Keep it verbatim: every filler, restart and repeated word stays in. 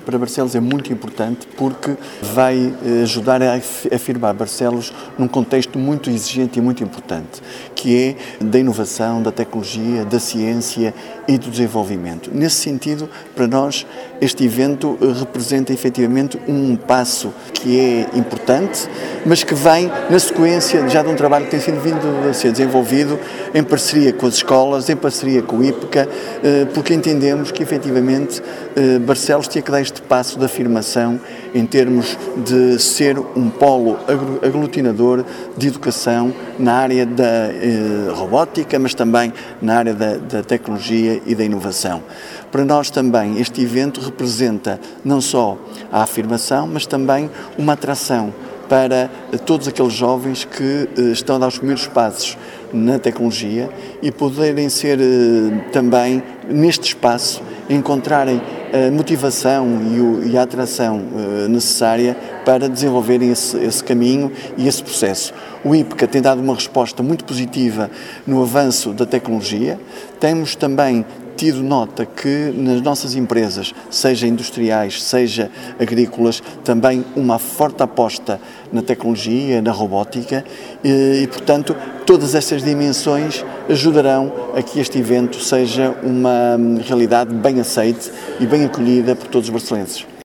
para Barcelos é muito importante porque vai ajudar a afirmar Barcelos num contexto muito exigente e muito importante, que é da inovação, da tecnologia, da ciência e do desenvolvimento. Nesse sentido, para nós, este evento representa efetivamente um passo que é importante, mas que vem na sequência já de um trabalho que tem sido vindo a ser desenvolvido em parceria com as escolas, em parceria com o IPCA, porque entendemos que efetivamente Barcelos tinha que dar este passo de afirmação em termos de ser um polo aglutinador de educação na área da robótica, mas também na área da, da tecnologia e da inovação. Para nós também este evento representa não só a afirmação, mas também uma atração para todos aqueles jovens que estão a dar os primeiros passos na tecnologia e poderem ser também, neste espaço, encontrarem a motivação e a atração necessária para desenvolverem esse, esse caminho e esse processo. O IPCA tem dado uma resposta muito positiva no avanço da tecnologia. Temos também tido nota que nas nossas empresas, seja industriais, seja agrícolas, também uma forte aposta na tecnologia, na robótica e, e portanto, todas estas dimensões ajudarão a que este evento seja uma realidade bem aceite e bem acolhida por todos os barcelenses.